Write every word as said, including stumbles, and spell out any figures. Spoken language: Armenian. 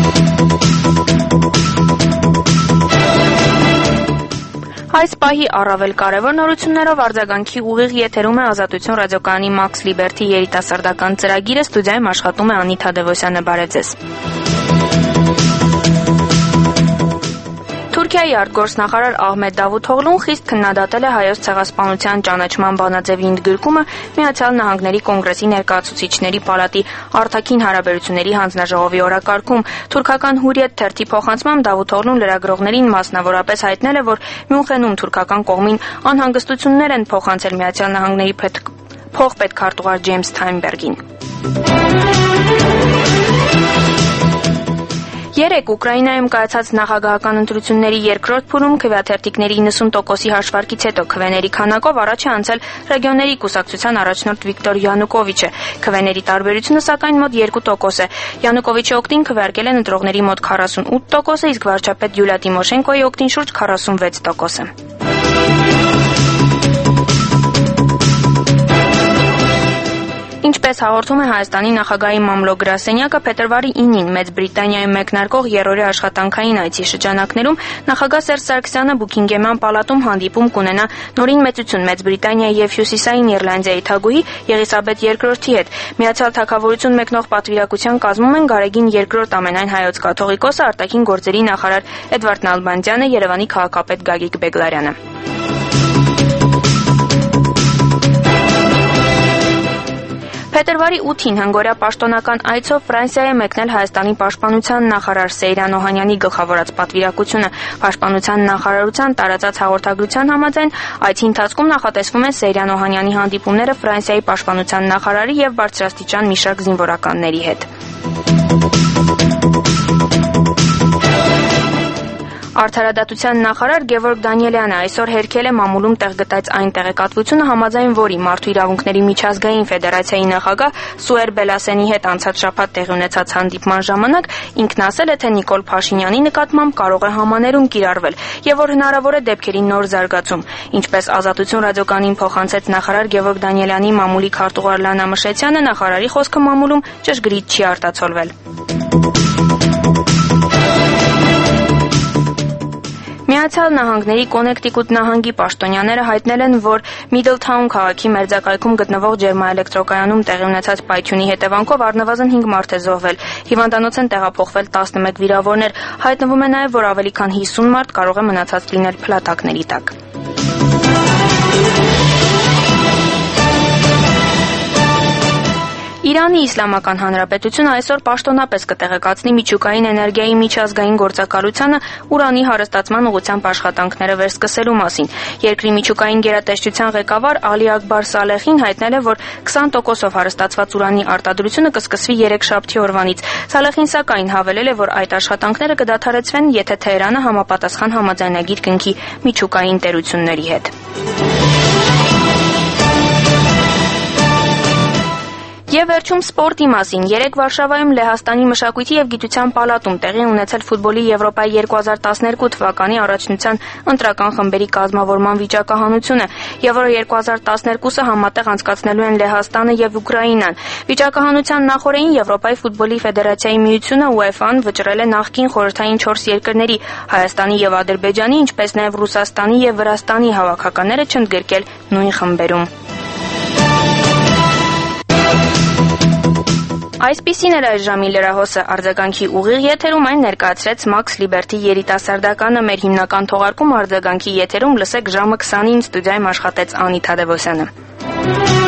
Այս պահի առավել կարևոր նորություններով արձագանքի ուղիղ եթերում է Ազատություն ռադիոկայանի Max Liberty երիտասարդական ծրագիրը, ստուդիայում աշխատում է Անի Թադևոսյանը, բարև ձեզ։ Թուրքիայի արտգործնախարար Ահմեդ Դավութօղլուն խիստ քննադատել է Հայոց ցեղասպանության ճանաչման բանաձևի ընդգրկումը Միացյալ Նահանգների Կոնգրեսի ներկայացուցիչների պալատի արտաքին հարաբերությունների հանձնաժողովի օրակարգում։ Թուրքական Հուրիետ թերթի փոխանցմամբ Դավութօղլուն լրագրողներին մասնավորապես հայտնել է, որ Մյունխենում թուրքական կողմին անհանգստություններ են փոխանցել Միացյալ Նահանգների փոխպետքարտուղար Ջեյմս Թայնբերգին։ Երեկ Ուկրաինայում կայացած նախագահական ընտրությունների երկրորդ փուլում քվեաթերթիկների իննսուն տոկոսի հաշվարկից հետո քվեների քանակով առաջ է անցել ռեգիոնների կուսակցության առաջնորդ Վիկտոր Յանուկովիչը։ Քվեների տարբերությունը սակայն մոտ երկու տոկոս է։ Յանուկովիչի օգտին քվեարկել են ընտրողների մոտ քառասունութ տոկոսը, իսկ վարչապետ Յուլիա Տիմոշենկոյի օգտին շուրջ քառասունվեց տոկոսը։ Ինչպես հաղորդում է Հայաստանի նախագահի մամլո-գրասենյակը, փետրվարի ինին Մեծ Բրիտանիայում մեկնարկող երրորդի աշխատանքային այցի շրջանակներում նախագահ Սերժ Սարգսյանը Բուքինգեմյան պալատում հանդիպում կունենա նորին մեծություն Մեծ Բրիտանիայի եւ Հյուսիսային Իռլանդիայի թագուհի Եղիսաբեթ երկրորդի հետ։ Միացյալ Թագավորություն մեկնող պատվիրակության կազմում են Գարեգին երկրորդ ամենայն հայոց կաթողիկոսը, արտաքին գործերի նախարար Էդվարդ Նալբանդյանը, Երևանի քաղաքապետ Գագիկ Բեգլարյանը։ Փետրվարի ութին հնգօրյա պաշտոնական այցով Ֆրանսիա է մեկնել Հայաստանի պաշտպանության նախարար Սեյրան Օհանյանի գլխավորած պատվիրակությունը։ Պաշտպանության նախարարության տարածած հաղորդագրության համաձայն այցի ընթացքում նախատեսվում են Սեյրան Օհանյանի հանդիպումները Ֆրանսիայի պաշտպանության նախարարի եւ բարձրաստիճան մի շարք զինվորականների հետ։ Արդարադատության նախարար Գևորգ Դանիելյանը այսօր հերքել է մամուլում տեղ գտած այն տեղեկատվությունը, համաձայն որի Մարդու իրավունքների միջազգային ֆեդերացիայի նախագահ Սուեր Բելասենի հետ անցած շաբաթ տեղի ունեցած հանդիպման ժամանակ ինքն ասել է, թե Նիկոլ Փաշինյանի նկատմամբ կարող է համաներում կիրառվել եւ որ հնարավոր է դեպքերի նոր զարգացում։ Ինչպես Ազատություն ռադիոկայանին փոխանցեց նախարար Գևորգ Դանիելյանի մամուլի քարտուղար Լանա Մշեցյանը, նախարարի խոսքը մամուլում ճշգրիտ չի արտացոլվել։ Միացյալ Նահանգների Կոնեկտիկուտ նահանգի պաշտոնյաները հայտնել են, որ Միդլթաուն քաղաքի մերձակայքում գտնվող ջերմաէլեկտրոկայանում տեղի ունեցած պայթյունի հետևանքով առնվազն հինգ մարդ է զոհվել։ Հիվանդանոց են տեղափոխվել տասնմեկ վիրավորներ։ Հայտնվում է նաև, որ ավելի քան հիսուն մարդ կարող է մնացած լինել փլատակների տակ։ Իրանի Իսլամական Հանրապետությունը այսօր պաշտոնապես կտեղեկացնի միջուկային էներգիայի միջազգային գործակալությանը ուրանի հարստացման ուղղությամբ աշխատանքները վերսկսելու մասին։ Երկրի միջուկային գերատեսչության ղեկավար Ալի Ակբար Սալեխին հայտնել է, որ քսան տոկոսով հարստացված ուրանի արտադրությունը կսկսվի երեքշաբթի օրվանից։ Սալեխին սակայն հավելել է, որ այդ աշխատանքները կդադարեցվեն, եթե Թեհրանը համապատասխան համաձայնագիր կնքի միջուկային տերությունների հետ։ Եվ վերջում սպորտի մասին։ Երեկ Վարշավայում Լեհաստանի մշակույթի եւ գիտության պալատում տեղի ունեցել ֆուտբոլի Եվրոպայի երկու հազար տասներկու թվականի առաջնության ընտրական խմբերի կազմավորման վիճակահանությունը։ Եվրո երկու հազար տասներկուսը համատեղ անցկացնելու են Լեհաստանը եւ Ուկրաինան։ Վիճակահանության նախօրեին Եվրոպայի ֆուտբոլի ֆեդերացիայի միությունը ՈՒԵՖԱ-ն վճռել է նախկին խորհրդային չորս երկրների՝ Հայաստանի եւ Ադրբեջանի, ինչպես նաեւ Ռուսաստանի եւ Վրաստանի հավաքականները չընդգրկել նույն խմբերում։ Այսպիսին էր այս ժամի լրահոսը, արձագանքի ուղիղ եթերում այն ներկայացրեց Max Liberty երիտասարդականը։ Մեր հիմնական թողարկումը արձագանքի եթերում լսեք ժամը քսանին, ստուդիայում աշխատեց Անի Թադևոսյանը։